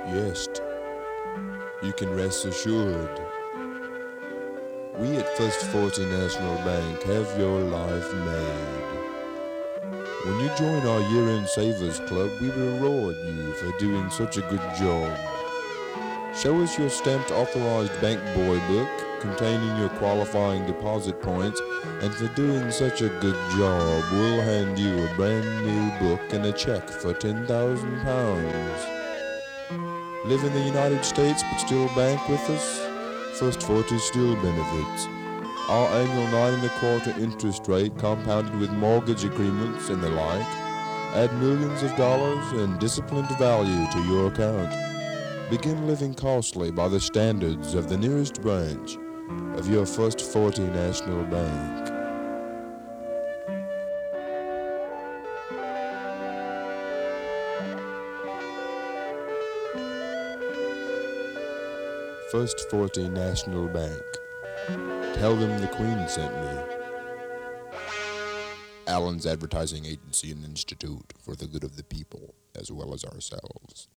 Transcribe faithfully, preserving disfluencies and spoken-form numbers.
Yes, you can rest assured. We at First forty National Bank have your life made. When you join our year-end savers club, we reward you for doing such a good job. Show us your stamped authorized bank boy book containing your qualifying deposit points, and for doing such a good job, we'll hand you a brand new book and a check for ten thousand pounds. Live in the United States but still bank with us? First forty still benefits. Our annual nine and a quarter interest rate compounded with mortgage agreements and the like add millions of dollars and disciplined value to your account. Begin living costly by the standards of the nearest branch of your First forty National Bank. First forty National Bank. Tell them the Queen sent me. Allen's Advertising Agency and Institute for the good of the people as well as ourselves.